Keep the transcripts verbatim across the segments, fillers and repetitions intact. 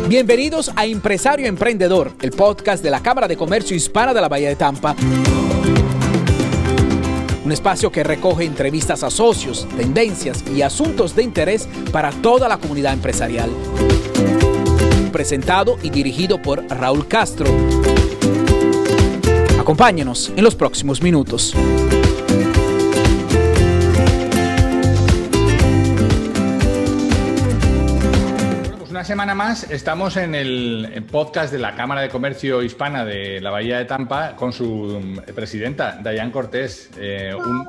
Bienvenidos a Empresario Emprendedor, el podcast de la Cámara de Comercio Hispana de la Bahía de Tampa. Un espacio que recoge entrevistas a socios, tendencias y asuntos de interés para toda la comunidad empresarial. Presentado y dirigido por Raúl Castro. Acompáñenos en los próximos minutos. Una semana más estamos en el podcast de la Cámara de Comercio Hispana de la Bahía de Tampa con su presidenta, Dayan Cortés. Eh, un,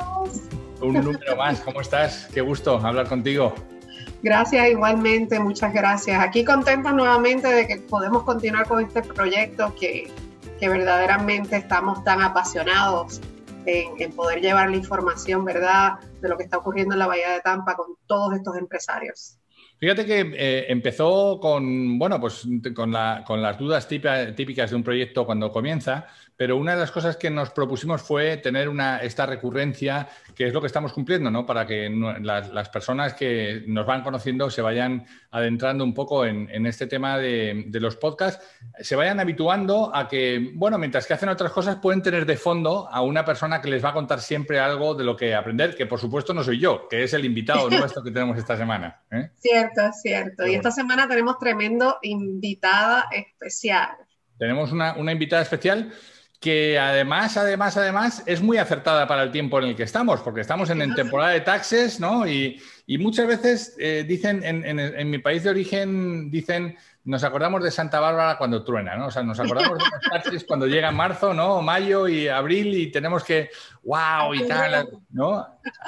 un número más. ¿Cómo estás? Qué gusto hablar contigo. Gracias, igualmente. Muchas gracias. Aquí contentos nuevamente de que podemos continuar con este proyecto que, que verdaderamente estamos tan apasionados en, en poder llevar la información, ¿verdad?, de lo que está ocurriendo en la Bahía de Tampa con todos estos empresarios. Fíjate que eh, empezó con, bueno, pues con, la, con las dudas típicas, típicas de un proyecto cuando comienza, pero una de las cosas que nos propusimos fue tener una, esta recurrencia, que es lo que estamos cumpliendo, ¿no? Para que no, las, las personas que nos van conociendo se vayan adentrando un poco en, en este tema de, de los podcasts, se vayan habituando a que, bueno, mientras que hacen otras cosas, pueden tener de fondo a una persona que les va a contar siempre algo de lo que aprender, que por supuesto no soy yo, que es el invitado nuestro que tenemos esta semana, ¿eh? Cierto, es cierto. Y esta semana tenemos tremendo invitada especial. Tenemos una, una invitada especial que además, además, además es muy acertada para el tiempo en el que estamos, porque estamos en, en temporada de taxes, ¿no? Y, y muchas veces eh, dicen, en, en, en mi país de origen, dicen, nos acordamos de Santa Bárbara cuando truena, ¿no? O sea, nos acordamos de los taxes cuando llega marzo, ¿no? Mayo y abril y tenemos que, wow, y tal, ¿no?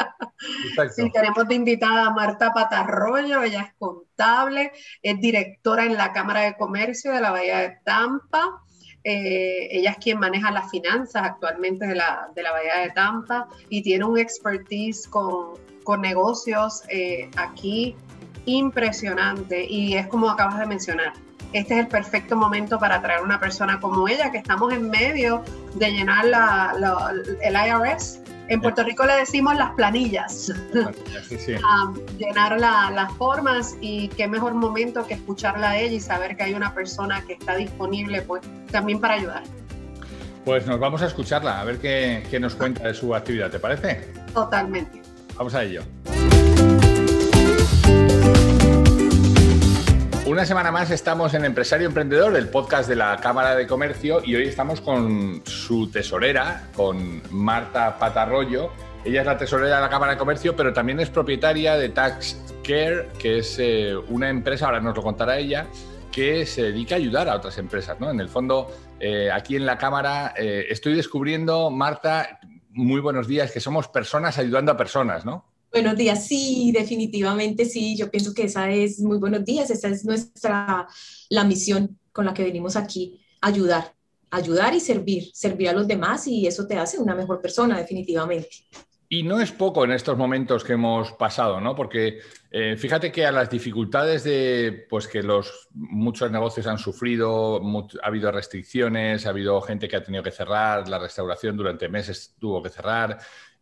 Exacto. Sí, tenemos de invitada a Marta Patarroyo, ella es contable, es directora en la Cámara de Comercio de la Bahía de Tampa. Eh, ella es quien maneja las finanzas actualmente de la, de la Bahía de Tampa y tiene un expertise con, con negocios eh, aquí impresionante, y es como acabas de mencionar, este es el perfecto momento para traer una persona como ella, que estamos en medio de llenar la, la, el I R S. En Puerto Rico le decimos las planillas, sí, sí. um, llenar la, las formas, y qué mejor momento que escucharla a ella y saber que hay una persona que está disponible, pues, también para ayudar. Pues nos vamos a escucharla, a ver qué, qué nos cuenta de su actividad, ¿te parece? Totalmente. Vamos a ello. Una semana más estamos en Empresario Emprendedor, el podcast de la Cámara de Comercio, y hoy estamos con su tesorera, con Marta Patarroyo. Ella es la tesorera de la Cámara de Comercio, pero también es propietaria de TaxCare, que es eh, una empresa, ahora nos lo contará ella, que se dedica a ayudar a otras empresas, ¿no? En el fondo, eh, aquí en la Cámara eh, estoy descubriendo, Marta, muy buenos días, que somos personas ayudando a personas, ¿no? Buenos días, sí, definitivamente sí, yo pienso que esa es, muy buenos días, esa es nuestra, la misión con la que venimos aquí, ayudar, ayudar y servir, servir a los demás, y eso te hace una mejor persona, definitivamente. Y no es poco en estos momentos que hemos pasado, ¿no? Porque eh, fíjate que a las dificultades de, pues que los, muchos negocios han sufrido, mucho, ha habido restricciones, ha habido gente que ha tenido que cerrar, la restauración durante meses tuvo que cerrar.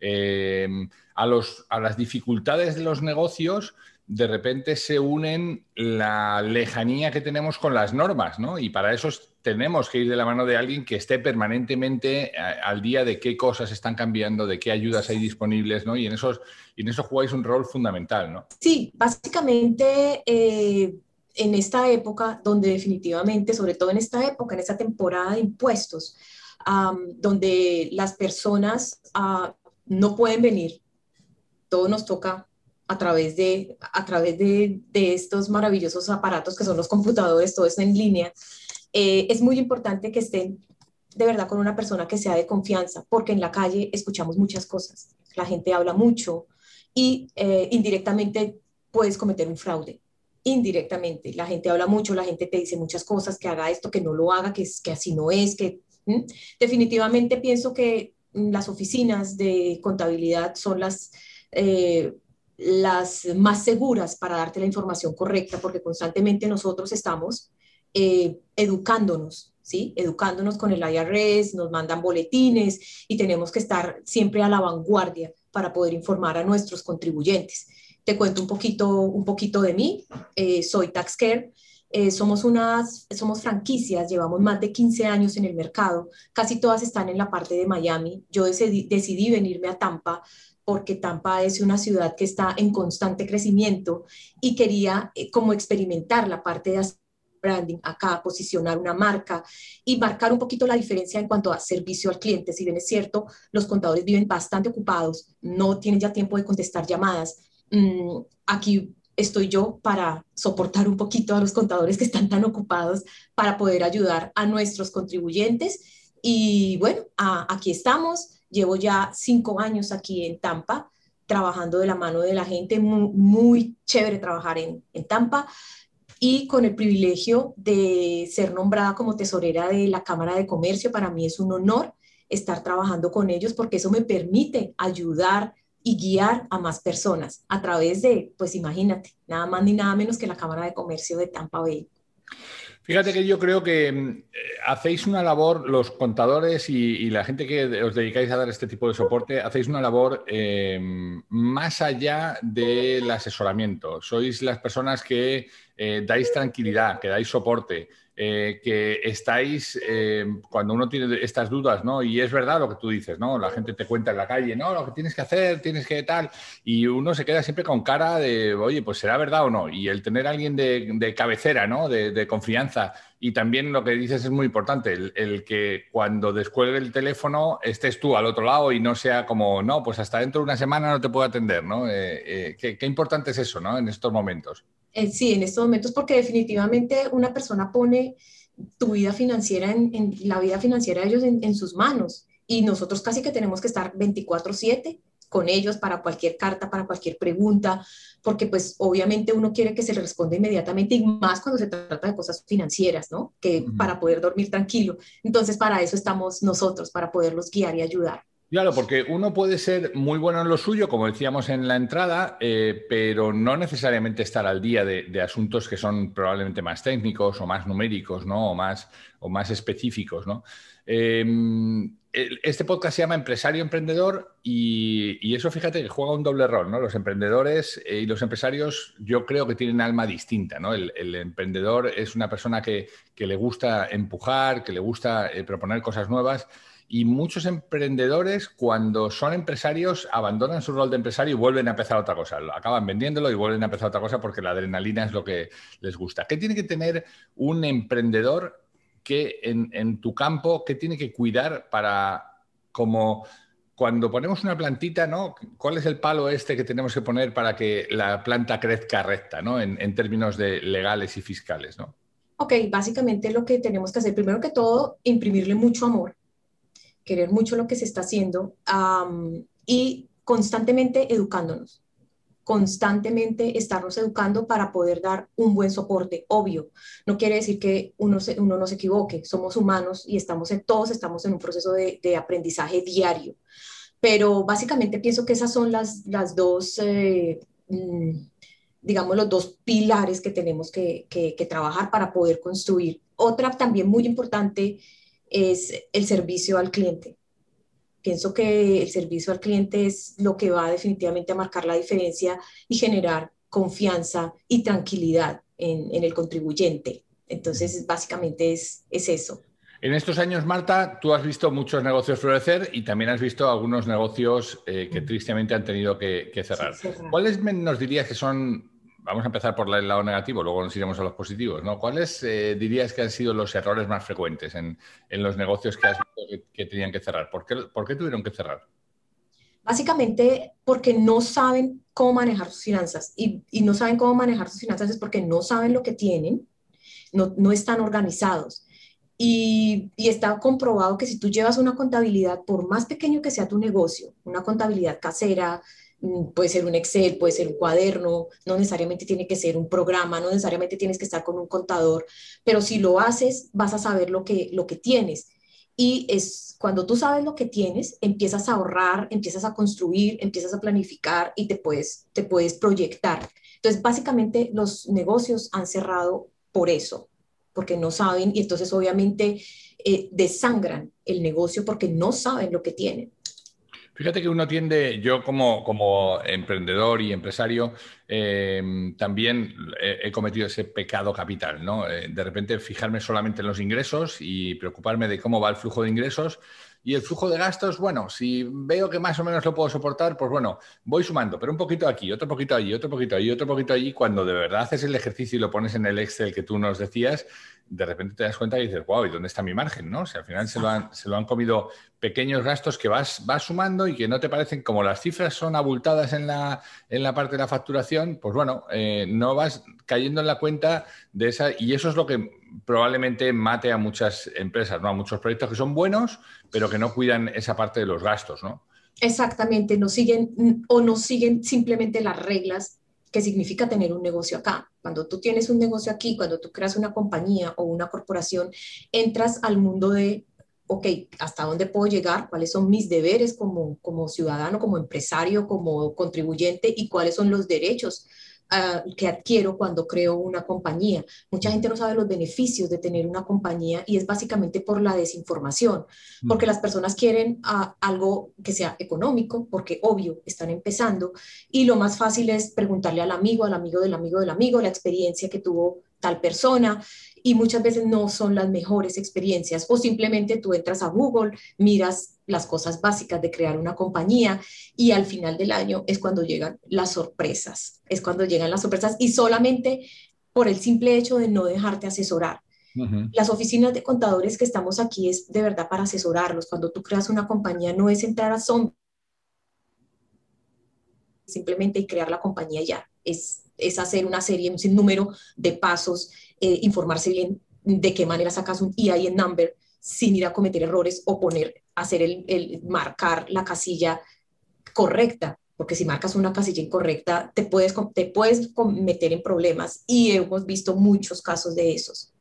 Eh, a, los, a las dificultades de los negocios de repente se unen la lejanía que tenemos con las normas, ¿no? Y para eso tenemos que ir de la mano de alguien que esté permanentemente al día de qué cosas están cambiando, de qué ayudas hay disponibles, ¿no? Y en, esos, y en eso jugáis un rol fundamental, ¿no? Sí, básicamente eh, en esta época donde definitivamente, sobre todo en esta época, en esta temporada de impuestos, um, donde las personas uh, no pueden venir, todo nos toca a través de, a través de, de estos maravillosos aparatos que son los computadores, todo esto en línea. Eh, es muy importante que estén de verdad con una persona que sea de confianza, porque en la calle escuchamos muchas cosas, la gente habla mucho y eh, indirectamente puedes cometer un fraude. Indirectamente, la gente habla mucho, la gente te dice muchas cosas, que haga esto, que no lo haga, que, que así no es, que ¿Mm? Definitivamente pienso que las oficinas de contabilidad son las, eh, las más seguras para darte la información correcta, porque constantemente nosotros estamos eh, educándonos, ¿sí? Educándonos con el I R S, nos mandan boletines y tenemos que estar siempre a la vanguardia para poder informar a nuestros contribuyentes. Te cuento un poquito, un poquito de mí. Eh, soy TaxCare. Eh, somos unas, somos franquicias, llevamos más de quince años en el mercado, casi todas están en la parte de Miami. Yo decidí, decidí venirme a Tampa porque Tampa es una ciudad que está en constante crecimiento y quería eh, como experimentar la parte de hacer branding acá, posicionar una marca y marcar un poquito la diferencia en cuanto a servicio al cliente. Si bien es cierto, los contadores viven bastante ocupados, no tienen ya tiempo de contestar llamadas. Mm, aquí estoy yo para soportar un poquito a los contadores que están tan ocupados para poder ayudar a nuestros contribuyentes. Y bueno, a, aquí estamos. Llevo ya cinco años aquí en Tampa, trabajando de la mano de la gente. Muy, muy chévere trabajar en, en Tampa y con el privilegio de ser nombrada como tesorera de la Cámara de Comercio. Para mí es un honor estar trabajando con ellos porque eso me permite ayudar y guiar a más personas a través de, pues imagínate, nada más ni nada menos que la Cámara de Comercio de Tampa Bay. Fíjate que yo creo que eh, hacéis una labor, los contadores y, y la gente que os dedicáis a dar este tipo de soporte, hacéis una labor eh, más allá del asesoramiento. Sois las personas que eh, dais tranquilidad, que dais soporte, eh, que estáis, eh, cuando uno tiene estas dudas, ¿no? Y es verdad lo que tú dices, ¿no? La gente te cuenta en la calle, no, lo que tienes que hacer, tienes que tal, y uno se queda siempre con cara de, oye, pues será verdad o no. Y el tener a alguien de, de cabecera, ¿no? De, de confianza. Y también lo que dices es muy importante, el, el que cuando descuelgue el teléfono estés tú al otro lado y no sea como, no, pues hasta dentro de una semana no te puedo atender, ¿no? Eh, eh, qué, qué importante es eso, ¿no? En estos momentos. Eh, sí, en estos momentos, porque definitivamente una persona pone tu vida financiera, en, en la vida financiera de ellos en, en sus manos. Y nosotros casi que tenemos que estar veinticuatro siete con ellos para cualquier carta, para cualquier pregunta, porque pues obviamente uno quiere que se le responda inmediatamente y más cuando se trata de cosas financieras, ¿no? Que Uh-huh. para poder dormir tranquilo. Entonces para eso estamos nosotros, para poderlos guiar y ayudar. Claro, porque uno puede ser muy bueno en lo suyo, como decíamos en la entrada, eh, pero no necesariamente estar al día de, de asuntos que son probablemente más técnicos o más numéricos, ¿no? O más, o más específicos, ¿no? Eh, este podcast se llama Empresario Emprendedor y, y eso, fíjate, que juega un doble rol, ¿no? Los emprendedores y los empresarios yo creo que tienen alma distinta, ¿no? El, el emprendedor es una persona que, que le gusta empujar, que le gusta eh, proponer cosas nuevas. Y muchos emprendedores, cuando son empresarios, abandonan su rol de empresario y vuelven a empezar otra cosa. Acaban vendiéndolo y vuelven a empezar otra cosa porque la adrenalina es lo que les gusta. ¿Qué tiene que tener un emprendedor que en, en tu campo, qué tiene que cuidar para, como cuando ponemos una plantita, ¿no? ¿Cuál es el palo este que tenemos que poner para que la planta crezca recta, ¿no? En, en términos de legales y fiscales, ¿no? Ok, básicamente lo que tenemos que hacer, primero que todo, imprimirle mucho amor, querer mucho lo que se está haciendo um, y constantemente educándonos, constantemente estarnos educando para poder dar un buen soporte. Obvio, no quiere decir que uno, se, uno no se equivoque, somos humanos y estamos en, todos estamos en un proceso de, de aprendizaje diario, pero básicamente pienso que esas son las, las dos, eh, mmm, digamos, los dos pilares que tenemos que, que, que trabajar para poder construir. Otra también muy importante es el servicio al cliente. Pienso que el servicio al cliente es lo que va definitivamente a marcar la diferencia y generar confianza y tranquilidad en, en el contribuyente. Entonces, básicamente es, es eso. En estos años, Marta, tú has visto muchos negocios florecer y también has visto algunos negocios eh, que tristemente han tenido que, que cerrar. Sí, cerrar. ¿Cuáles nos dirías que son, vamos a empezar por el lado negativo, luego nos iremos a los positivos, ¿no? ¿Cuáles eh, dirías que han sido los errores más frecuentes en, en los negocios que has visto que, que tenían que cerrar? ¿Por qué, ¿Por qué tuvieron que cerrar? Básicamente porque no saben cómo manejar sus finanzas y, y no saben cómo manejar sus finanzas es porque no saben lo que tienen, no, no están organizados. Y, y está comprobado que si tú llevas una contabilidad, por más pequeño que sea tu negocio, una contabilidad casera, puede ser un Excel, puede ser un cuaderno, no necesariamente tiene que ser un programa, no necesariamente tienes que estar con un contador, pero si lo haces, vas a saber lo que, lo que tienes. Y es cuando tú sabes lo que tienes, empiezas a ahorrar, empiezas a construir, empiezas a planificar y te puedes, te puedes proyectar. Entonces, básicamente, los negocios han cerrado por eso, porque no saben y entonces obviamente eh, desangran el negocio porque no saben lo que tienen. Fíjate que uno tiende, yo como, como emprendedor y empresario, eh, también he, he cometido ese pecado capital, ¿no? Eh, de repente fijarme solamente en los ingresos y preocuparme de cómo va el flujo de ingresos. Y el flujo de gastos, bueno, si veo que más o menos lo puedo soportar, pues bueno, voy sumando, pero un poquito aquí, otro poquito allí, otro poquito allí, otro poquito allí. Cuando de verdad haces el ejercicio y lo pones en el Excel que tú nos decías, de repente te das cuenta y dices, wow, ¿y dónde está mi margen? ¿No? O sea, al final se lo han, se lo han comido pequeños gastos que vas, vas sumando y que no te parecen, como las cifras son abultadas en la, en la parte de la facturación, pues bueno, eh, no vas cayendo en la cuenta de esa, y eso es lo que probablemente mate a muchas empresas, ¿no? A muchos proyectos que son buenos, pero que no cuidan esa parte de los gastos, ¿no? Exactamente, no siguen o no siguen simplemente las reglas que significa tener un negocio acá. Cuando tú tienes un negocio aquí, cuando tú creas una compañía o una corporación, entras al mundo de, ok, ¿hasta dónde puedo llegar? ¿Cuáles son mis deberes como, como ciudadano, como empresario, como contribuyente? ¿Y cuáles son los derechos uh, que adquiero cuando creo una compañía? Mucha gente no sabe los beneficios de tener una compañía y es básicamente por la desinformación, porque las personas quieren uh, algo que sea económico, porque obvio, están empezando, y lo más fácil es preguntarle al amigo, al amigo del amigo del amigo, la experiencia que tuvo tal persona, y muchas veces no son las mejores experiencias, o simplemente tú entras a Google, miras las cosas básicas de crear una compañía y al final del año es cuando llegan las sorpresas, es cuando llegan las sorpresas y solamente por el simple hecho de no dejarte asesorar. Uh-huh. Las oficinas de contadores que estamos aquí es de verdad para asesorarlos. Cuando tú creas una compañía no es entrar a zombie simplemente y crear la compañía ya, es, es hacer una serie, un sinnúmero de pasos, eh, informarse bien de qué manera sacas un E I N number sin ir a cometer errores o poner, hacer el, el marcar la casilla correcta, porque si marcas una casilla incorrecta te puedes, te puedes meter en problemas y hemos visto muchos casos de esos.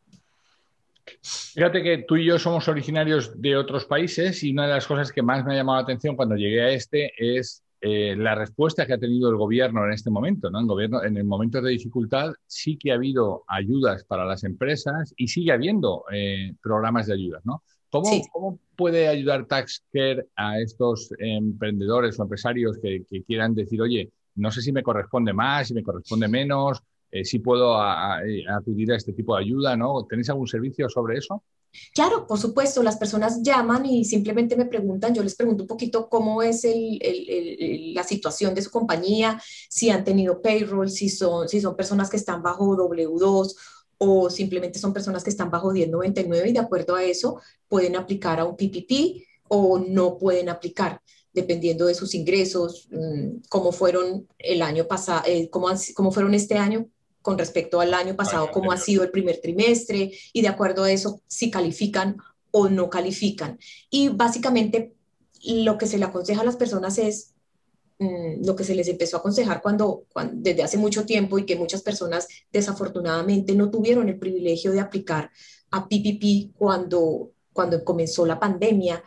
Fíjate que tú y yo somos originarios de otros países y una de las cosas que más me ha llamado la atención cuando llegué a este es eh, la respuesta que ha tenido el gobierno en este momento, ¿no? El gobierno, en el momento de dificultad sí que ha habido ayudas para las empresas y sigue habiendo eh, programas de ayudas, ¿no? ¿Cómo, sí. ¿Cómo puede ayudar TaxCare a estos emprendedores o empresarios que, que quieran decir, oye, no sé si me corresponde más, si me corresponde menos, eh, si puedo a, a, a acudir a este tipo de ayuda, ¿no? ¿Tenéis algún servicio sobre eso? Claro, por supuesto, las personas llaman y simplemente me preguntan, yo les pregunto un poquito cómo es el, el, el, la situación de su compañía, si han tenido payroll, si son, si son personas que están bajo doble u dos o simplemente son personas que están bajo diez noventa y nueve y de acuerdo a eso pueden aplicar a un P P P o no pueden aplicar, dependiendo de sus ingresos, cómo fueron el año pasado, eh, cómo, cómo fueron este año con respecto al año pasado, Ay, cómo ha sido el primer trimestre y de acuerdo a eso si califican o no califican. Y básicamente lo que se le aconseja a las personas es mmm, lo que se les empezó a aconsejar cuando, cuando, desde hace mucho tiempo y que muchas personas desafortunadamente no tuvieron el privilegio de aplicar a P P P cuando, cuando comenzó la pandemia.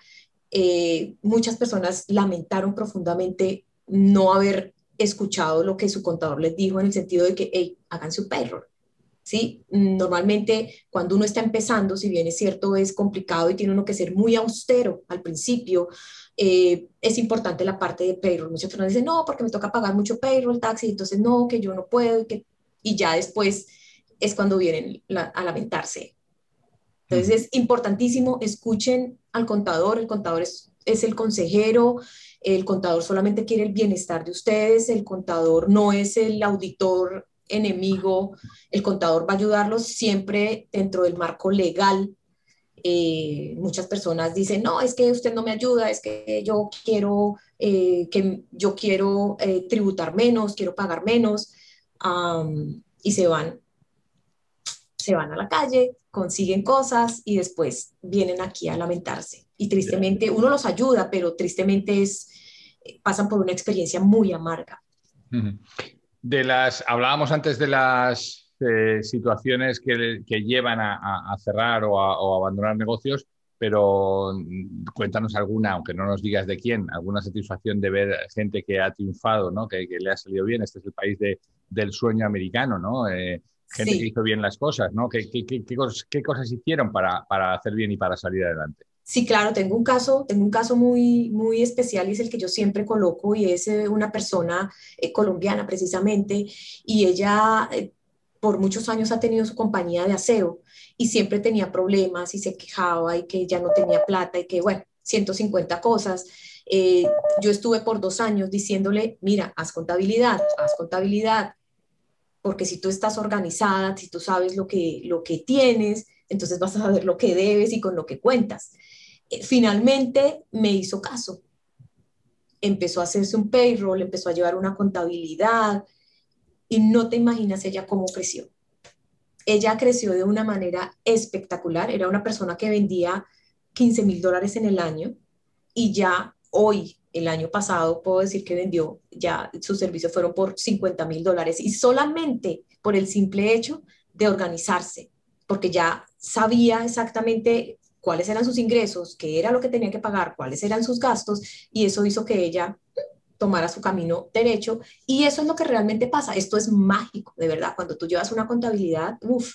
Eh, muchas personas lamentaron profundamente no haber escuchado lo que su contador les dijo en el sentido de que, hey, hagan su payroll, ¿sí? Normalmente cuando uno está empezando, si bien es cierto, es complicado y tiene uno que ser muy austero al principio, eh, es importante la parte de payroll. Muchas personas dicen, no, porque me toca pagar mucho payroll, taxi, entonces no, que yo no puedo, y, que... y ya después es cuando vienen la, a lamentarse. Entonces uh-huh. es importantísimo, escuchen al contador, el contador es, es el consejero, el contador solamente quiere el bienestar de ustedes, el contador no es el auditor enemigo, el contador va a ayudarlos siempre dentro del marco legal. Eh, muchas personas dicen, no, es que usted no me ayuda, es que yo quiero, eh, que yo quiero eh, tributar menos, quiero pagar menos, um, y se van, se van a la calle, consiguen cosas y después vienen aquí a lamentarse. Y tristemente uno los ayuda, pero tristemente es, pasan por una experiencia muy amarga. De las, hablábamos antes de las eh, situaciones que, que llevan a, a cerrar o a, o a abandonar negocios, pero cuéntanos alguna, aunque no nos digas de quién, alguna satisfacción de ver gente que ha triunfado, ¿no? que, que le ha salido bien. Este es el país de, del sueño americano, ¿no? Eh, gente sí. que hizo bien las cosas, ¿no? ¿Qué, qué, qué, qué, cosas, qué cosas hicieron para, para hacer bien y para salir adelante? Sí, claro, tengo un caso, tengo un caso muy, muy especial y es el que yo siempre coloco y es eh, una persona eh, colombiana precisamente y ella eh, por muchos años ha tenido su compañía de aseo y siempre tenía problemas y se quejaba y que ya no tenía plata y que bueno, ciento cincuenta cosas. Eh, yo estuve por dos años diciéndole, mira, haz contabilidad, haz contabilidad, porque si tú estás organizada, si tú sabes lo que, lo que tienes, entonces vas a saber lo que debes y con lo que cuentas. Eh, Finalmente me hizo caso, empezó a hacerse un payroll, empezó a llevar una contabilidad y no te imaginas ella cómo creció. Ella creció de una manera espectacular, era una persona que vendía quince mil dólares en el año y ya hoy, el año pasado, puedo decir que vendió, ya sus servicios fueron por cincuenta mil dólares y solamente por el simple hecho de organizarse, porque ya sabía exactamente cuáles eran sus ingresos, qué era lo que tenía que pagar, cuáles eran sus gastos y eso hizo que ella tomara su camino derecho y eso es lo que realmente pasa. Esto es mágico, de verdad. Cuando tú llevas una contabilidad, uff,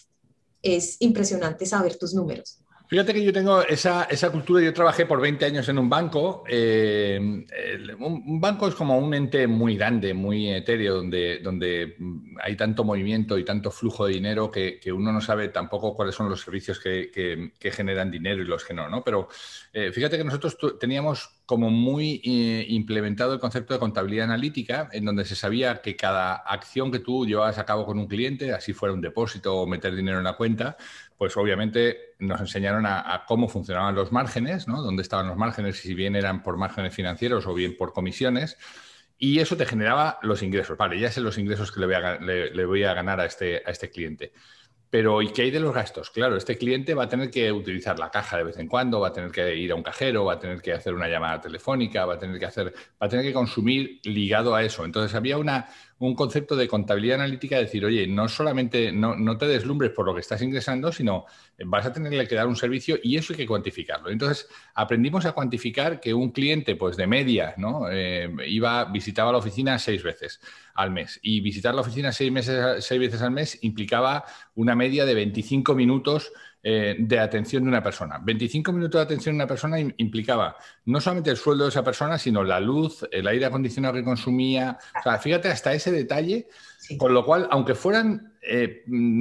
es impresionante saber tus números. Fíjate que yo tengo esa, esa cultura, yo trabajé por veinte años en un banco. Eh, el, un, un banco es como un ente muy grande, muy etéreo, donde, donde hay tanto movimiento y tanto flujo de dinero que, que uno no sabe tampoco cuáles son los servicios que, que, que generan dinero y los que no, ¿no? Pero eh, fíjate que nosotros teníamos como muy eh, implementado el concepto de contabilidad analítica, en donde se sabía que cada acción que tú llevabas a cabo con un cliente, así fuera un depósito o meter dinero en la cuenta, pues obviamente nos enseñaron a, a cómo funcionaban los márgenes, ¿no? Dónde estaban los márgenes, si bien eran por márgenes financieros o bien por comisiones, y eso te generaba los ingresos. Vale, ya sé los ingresos que le voy a, le, le voy a ganar a este, a este cliente. Pero ¿y qué hay de los gastos? Claro, este cliente va a tener que utilizar la caja de vez en cuando, va a tener que ir a un cajero, va a tener que hacer una llamada telefónica, va a tener que hacer, va a tener que consumir ligado a eso. Entonces había una, un concepto de contabilidad analítica de decir, oye, no solamente no, no te deslumbres por lo que estás ingresando, sino vas a tenerle que dar un servicio y eso hay que cuantificarlo. Entonces aprendimos a cuantificar que un cliente, pues de media, ¿no? Eh, iba, visitaba la oficina seis veces al mes y visitar la oficina seis, meses, seis veces al mes implicaba una media de veinticinco minutos eh, de atención de una persona. veinticinco minutos de atención de una persona implicaba no solamente el sueldo de esa persona, sino la luz, el aire acondicionado que consumía. O sea, fíjate hasta ese detalle, sí. Con lo cual, aunque fueran eh,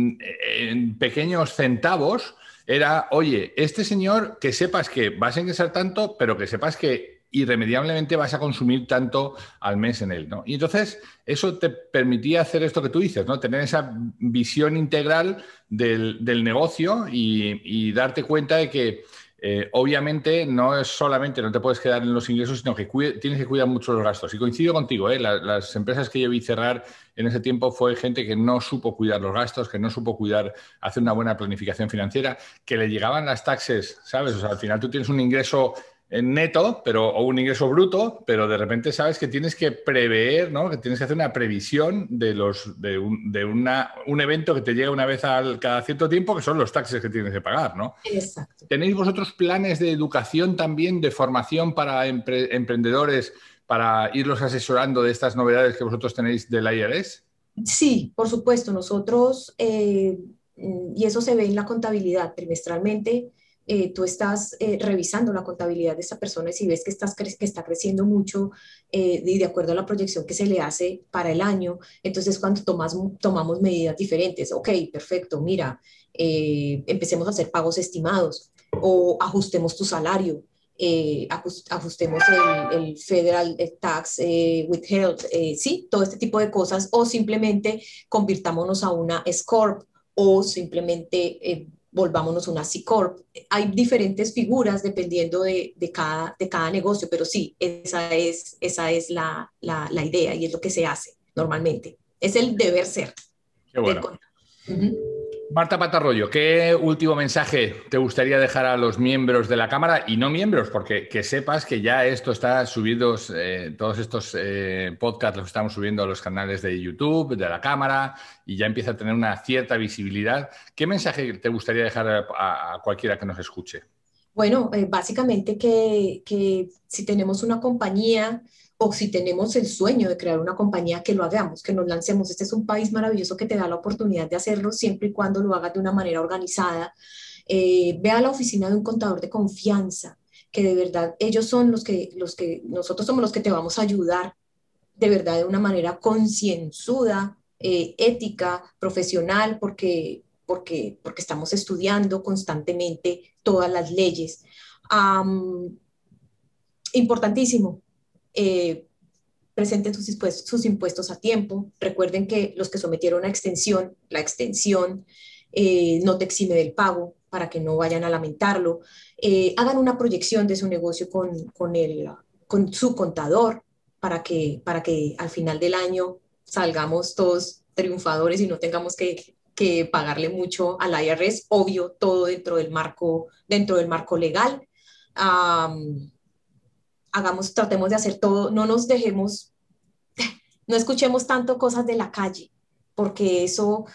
en pequeños centavos, era, oye, este señor, que sepas que vas a ingresar tanto, pero que sepas que irremediablemente vas a consumir tanto al mes en él, ¿no? Y entonces eso te permitía hacer esto que tú dices, ¿no? Tener esa visión integral del, del negocio y, y darte cuenta de que eh, obviamente no es solamente, no te puedes quedar en los ingresos, sino que cuide, tienes que cuidar mucho los gastos. Y coincido contigo, ¿eh? Las, las empresas que yo vi cerrar en ese tiempo fue gente que no supo cuidar los gastos, que no supo cuidar, hacer una buena planificación financiera, que le llegaban las taxes, ¿sabes? O sea, al final tú tienes un ingreso neto, pero, o un ingreso bruto, pero de repente sabes que tienes que prever, ¿no? Que tienes que hacer una previsión de, los, de, un, de una, un evento que te llega una vez al, cada cierto tiempo, que son los taxes que tienes que pagar, ¿no? Exacto. ¿Tenéis vosotros planes de educación también, de formación para empre, emprendedores, para irlos asesorando de estas novedades que vosotros tenéis del I R S? Sí, por supuesto. Nosotros, eh, y eso se ve en la contabilidad trimestralmente, Eh, tú estás eh, revisando la contabilidad de esta persona y si ves que, estás cre que está creciendo mucho eh, y de acuerdo a la proyección que se le hace para el año, entonces cuando tomas, tomamos medidas diferentes, ok, perfecto, mira, eh, empecemos a hacer pagos estimados o ajustemos tu salario, eh, ajustemos el, el federal tax eh, withheld, eh, sí, todo este tipo de cosas o simplemente convirtámonos a una S corp o simplemente eh, volvámonos una C corp. Hay diferentes figuras dependiendo de, de, cada, de cada negocio, pero sí, esa es, esa es la, la, la idea y es lo que se hace normalmente. Es el deber ser. Qué bueno. Uh-huh. Marta Patarroyo, ¿qué último mensaje te gustaría dejar a los miembros de la Cámara y no miembros? Porque que sepas que ya esto está subido, eh, todos estos eh, podcasts los estamos subiendo a los canales de YouTube, de la Cámara, y ya empieza a tener una cierta visibilidad. ¿Qué mensaje te gustaría dejar a, a cualquiera que nos escuche? Bueno, eh, básicamente que, que si tenemos una compañía o si tenemos el sueño de crear una compañía, que lo hagamos, que nos lancemos. Este es un país maravilloso que te da la oportunidad de hacerlo siempre y cuando lo hagas de una manera organizada Eh, ve a la oficina de un contador de confianza, que de verdad ellos son los que, los que, nosotros somos los que te vamos a ayudar de verdad de una manera concienzuda, eh, ética, profesional, porque, porque, porque estamos estudiando constantemente todas las leyes. Um, importantísimo, eh, presenten sus impuestos, sus impuestos a tiempo. Recuerden que los que sometieron a extensión, la extensión eh, no te exime del pago para que no vayan a lamentarlo. Eh, hagan una proyección de su negocio con, con, el, con su contador para que, para que al final del año salgamos todos triunfadores y no tengamos que, que pagarle mucho al I R S. Obvio, todo dentro del marco, dentro del marco legal. Um, hagamos, tratemos de hacer todo, no nos dejemos, no escuchemos tanto cosas de la calle, porque eso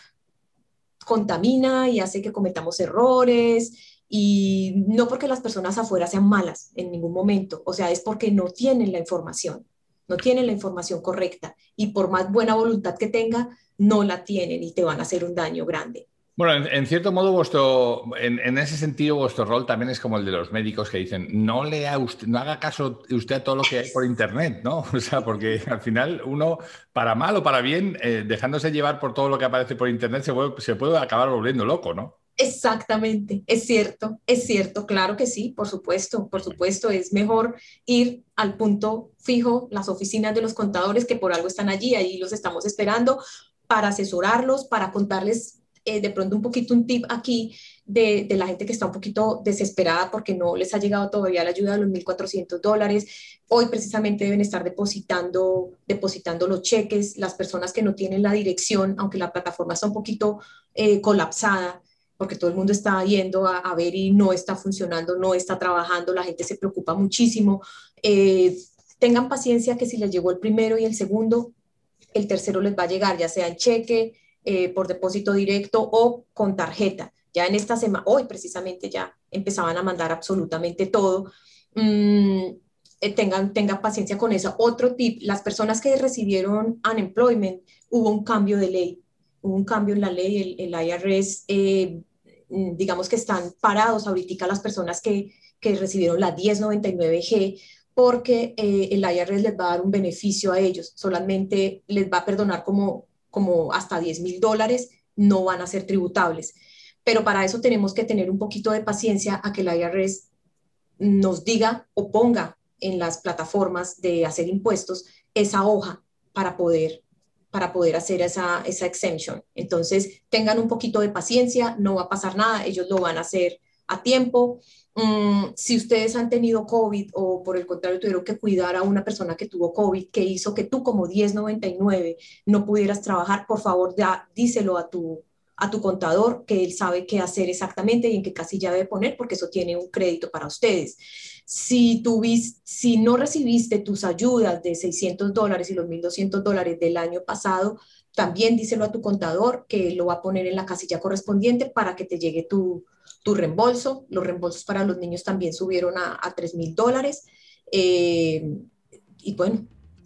contamina y hace que cometamos errores, y no porque las personas afuera sean malas en ningún momento, o sea, es porque no tienen la información, no tienen la información correcta, y por más buena voluntad que tenga, no la tienen y te van a hacer un daño grande. Bueno, en, en cierto modo, vuestro, en, en ese sentido, vuestro rol también es como el de los médicos que dicen, no lea usted, no haga caso usted a todo lo que hay por internet, ¿no? O sea, porque al final uno, para mal o para bien, eh, dejándose llevar por todo lo que aparece por internet, se puede, se puede acabar volviendo loco, ¿no? Exactamente, es cierto, es cierto, claro que sí, por supuesto, por supuesto, es mejor ir al punto fijo, las oficinas de los contadores que por algo están allí, ahí los estamos esperando para asesorarlos, para contarles Eh, de pronto un poquito un tip aquí de, de la gente que está un poquito desesperada porque no les ha llegado todavía la ayuda de los mil cuatrocientos dólares. Hoy precisamente deben estar depositando, depositando los cheques. Las personas que no tienen la dirección, aunque la plataforma está un poquito eh, colapsada, porque todo el mundo está yendo a, a ver y no está funcionando, no está trabajando, la gente se preocupa muchísimo. Eh, tengan paciencia que si les llegó el primero y el segundo, el tercero les va a llegar, ya sea en cheque, Eh, por depósito directo o con tarjeta. Ya en esta semana, hoy precisamente ya empezaban a mandar absolutamente todo. Mm, eh, tengan, tengan paciencia con eso. Otro tip, las personas que recibieron unemployment, hubo un cambio de ley, hubo un cambio en la ley, el, el I R S, eh, digamos que están parados ahorita las personas que, que recibieron la diez noventa y nueve G, porque eh, el I R S les va a dar un beneficio a ellos, solamente les va a perdonar como como hasta diez mil dólares, no van a ser tributables. Pero para eso tenemos que tener un poquito de paciencia a que el I R S nos diga o ponga en las plataformas de hacer impuestos esa hoja para poder, para poder hacer esa, esa exemption. Entonces, tengan un poquito de paciencia, no va a pasar nada, ellos lo van a hacer a tiempo. Um, si ustedes han tenido COVID o por el contrario tuvieron que cuidar a una persona que tuvo COVID, que hizo que tú como diez noventa y nueve no pudieras trabajar, por favor da, díselo a tu, a tu contador, que él sabe qué hacer exactamente y en qué casilla debe poner, porque eso tiene un crédito para ustedes. Si, tuviste, si no recibiste tus ayudas de seiscientos dólares y los mil doscientos dólares del año pasado, también díselo a tu contador que lo va a poner en la casilla correspondiente para que te llegue tu, tu reembolso. Los reembolsos para los niños también subieron a, a tres mil dólares. Eh, y bueno,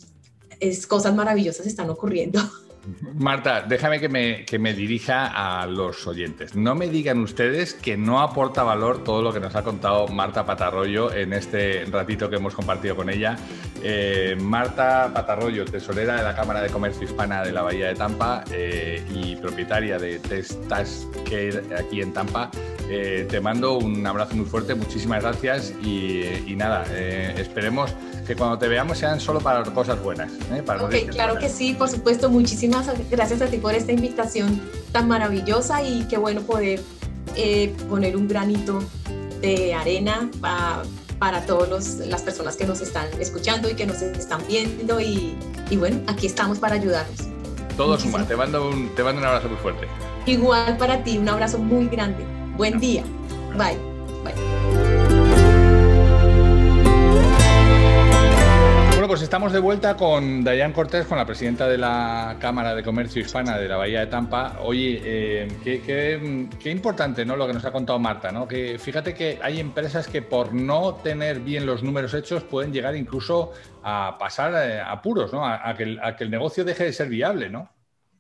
es, cosas maravillosas están ocurriendo. Marta, déjame que me, que me dirija a los oyentes. No me digan ustedes que no aporta valor todo lo que nos ha contado Marta Patarroyo en este ratito que hemos compartido con ella. Eh, Marta Patarroyo, tesorera de la Cámara de Comercio Hispana de la Bahía de Tampa eh, y propietaria de Test Tax Care aquí en Tampa. Eh, te mando un abrazo muy fuerte, muchísimas gracias y, y nada, eh, esperemos que cuando te veamos sean solo para cosas buenas. ¿eh? Para ok, claro buenas. Que sí, por supuesto, muchísimas gracias a ti por esta invitación tan maravillosa y qué bueno poder eh, poner un granito de arena para, para todas las personas que nos están escuchando y que nos están viendo y, y bueno, aquí estamos para ayudarnos. Todo suma, te mando, un, te mando un abrazo muy fuerte. Igual para ti, un abrazo muy grande. Buen día. Bye. Bye. Bueno, pues estamos de vuelta con Dayan Cortés, con la presidenta de la Cámara de Comercio Hispana de la Bahía de Tampa. Oye, eh, qué, qué, qué importante, ¿no?, lo que nos ha contado Marta, ¿no? Que fíjate que hay empresas que por no tener bien los números hechos pueden llegar incluso a pasar eh, apuros, ¿no? A, a, que el, a que el negocio deje de ser viable, ¿no?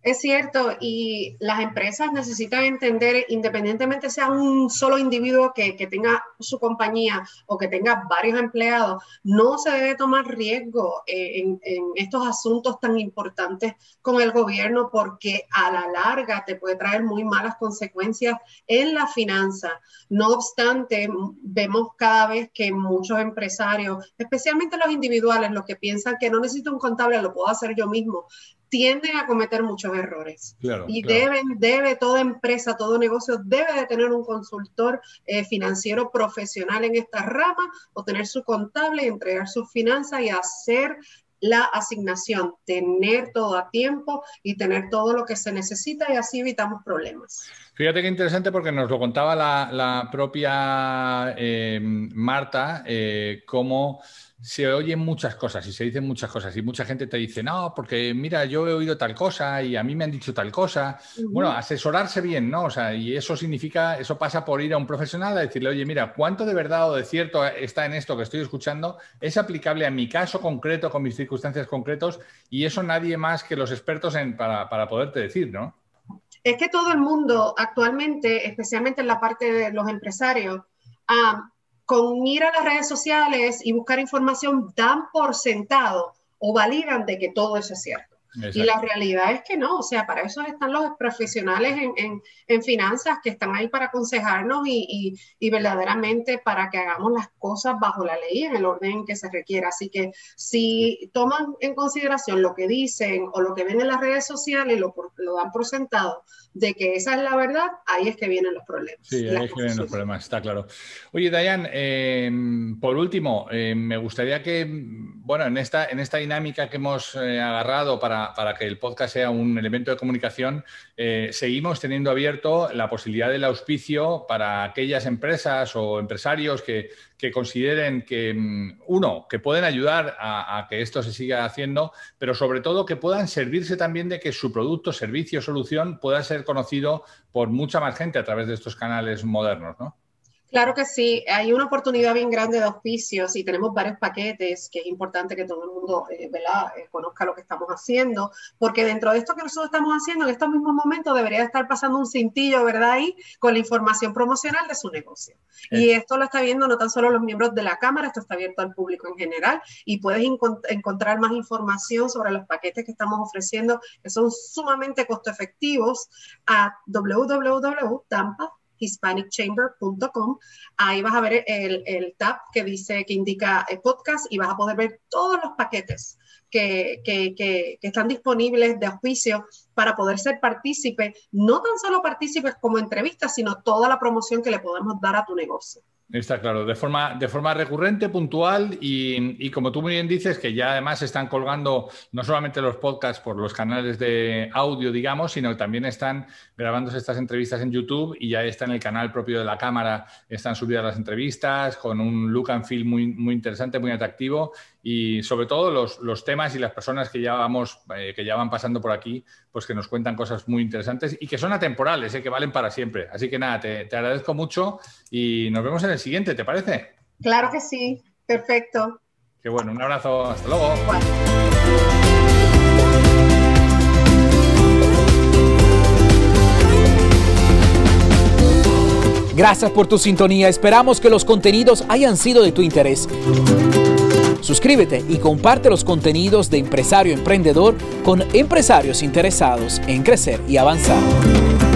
Es cierto, y las empresas necesitan entender, independientemente sea un solo individuo que, que tenga su compañía o que tenga varios empleados, no se debe tomar riesgo en, en estos asuntos tan importantes con el gobierno, porque a la larga te puede traer muy malas consecuencias en la finanza. No obstante, vemos cada vez que muchos empresarios, especialmente los individuales, los que piensan que no necesito un contable, lo puedo hacer yo mismo, tienden a cometer muchos errores. Claro, y claro. deben, debe toda empresa, todo negocio debe de tener un consultor eh, financiero profesional en esta rama, o tener su contable y entregar sus finanzas y hacer la asignación, tener todo a tiempo y tener todo lo que se necesita, y así evitamos problemas. Fíjate qué interesante, porque nos lo contaba la, la propia eh, Marta, eh, cómo se oyen muchas cosas y se dicen muchas cosas, y mucha gente te dice, no, porque mira, yo he oído tal cosa y a mí me han dicho tal cosa. Uh-huh. Bueno, asesorarse bien, ¿no? O sea, y eso significa, eso pasa por ir a un profesional a decirle, oye, mira, ¿cuánto de verdad o de cierto está en esto que estoy escuchando? Es aplicable a mi caso concreto, con mis circunstancias concretas, y eso nadie más que los expertos en, para, para poderte decir, ¿no? Es que todo el mundo actualmente, especialmente en la parte de los empresarios, um, con ir a las redes sociales y buscar información, dan por sentado o validan de que todo eso es cierto. Exacto. Y la realidad es que no, o sea, para eso están los profesionales en, en, en finanzas, que están ahí para aconsejarnos y, y, y verdaderamente para que hagamos las cosas bajo la ley, en el orden que se requiera. Así que si toman en consideración lo que dicen o lo que ven en las redes sociales, lo, lo dan por sentado de que esa es la verdad, ahí es que vienen los problemas. Sí, ahí es que vienen los problemas, está claro. Oye, Diane, eh, por último, eh, me gustaría que, bueno, en esta, en esta dinámica que hemos eh, agarrado para, para que el podcast sea un elemento de comunicación, eh, seguimos teniendo abierto la posibilidad del auspicio para aquellas empresas o empresarios que, que consideren que, uno, que pueden ayudar a, a que esto se siga haciendo, pero sobre todo que puedan servirse también de que su producto, servicio, solución pueda ser conocido por mucha más gente a través de estos canales modernos, ¿no? Claro que sí, hay una oportunidad bien grande de auspicios y tenemos varios paquetes que es importante que todo el mundo eh, ¿verdad? Eh, conozca lo que estamos haciendo, porque dentro de esto que nosotros estamos haciendo en estos mismos momentos debería estar pasando un cintillo, ¿verdad? Ahí con la información promocional de su negocio. Eh. Y esto lo está viendo no tan solo los miembros de la Cámara, esto está abierto al público en general, y puedes encont- encontrar más información sobre los paquetes que estamos ofreciendo, que son sumamente costo efectivos, a doble u doble u doble u punto tampa hispanic chamber punto com. Ahí vas a ver el, el tab que dice, que indica el podcast, y vas a poder ver todos los paquetes que, que, que, que están disponibles de auspicio para poder ser partícipe, no tan solo partícipes como entrevistas, sino toda la promoción que le podemos dar a tu negocio. Está claro, de forma, de forma recurrente, puntual y, y como tú muy bien dices, que ya además están colgando no solamente los podcasts por los canales de audio, digamos, sino que también están grabándose estas entrevistas en YouTube, y ya está en el canal propio de la Cámara, están subidas las entrevistas con un look and feel muy, muy interesante, muy atractivo, y sobre todo los, los temas y las personas que ya, vamos, eh, que ya van pasando por aquí, pues que nos cuentan cosas muy interesantes y que son atemporales, eh, que valen para siempre. Así que nada, te, te agradezco mucho y nos vemos en el siguiente, ¿te parece? Claro que sí, perfecto. Qué bueno, un abrazo, hasta luego. Igual. Gracias por tu sintonía, esperamos que los contenidos hayan sido de tu interés. Suscríbete y comparte los contenidos de Empresario Emprendedor con empresarios interesados en crecer y avanzar.